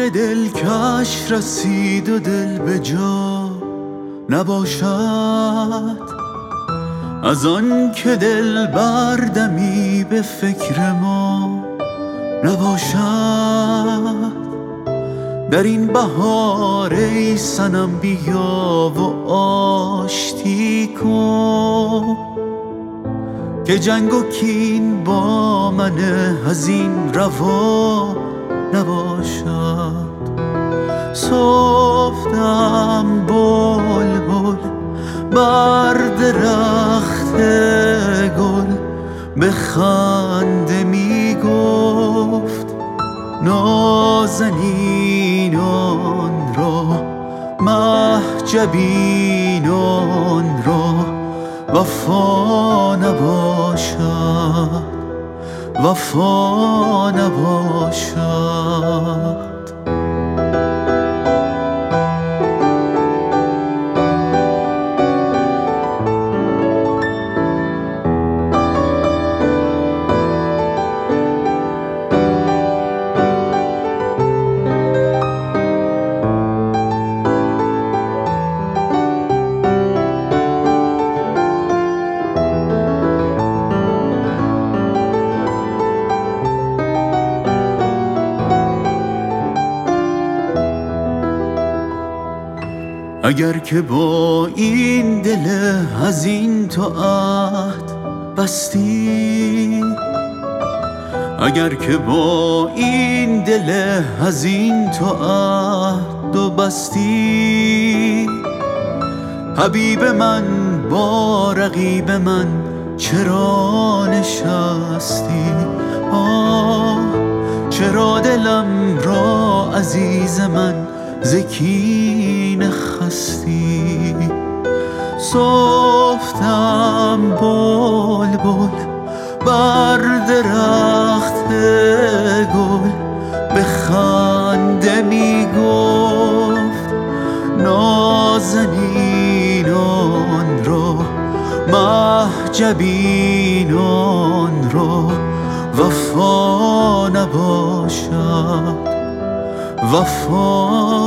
بار دلکش رسید و دل به جا نباشد، از آن که دل بردمی به فکر ما نباشد. در این بهار ای صنم بیا و آشتی کن، که جنگ و کین با من حزین روا نباشد. صبحدم بلبل بر درخت گل به خنده می گفت، نازنینان را مهجبینان را وفا نباشد، وفا نباشد. اگر که با این دل حزین تو عهد بستی، اگر که با این دل حزین تو عهد و بستی، حبیب من با رقیب من چرا نشستی؟ چرا دلم را عزیز من ز کینه خستی؟ صبحدم بلبل بر درخت گل به خنده می گفت، نازنینان را مهجبینان را وفا نباشد، وفا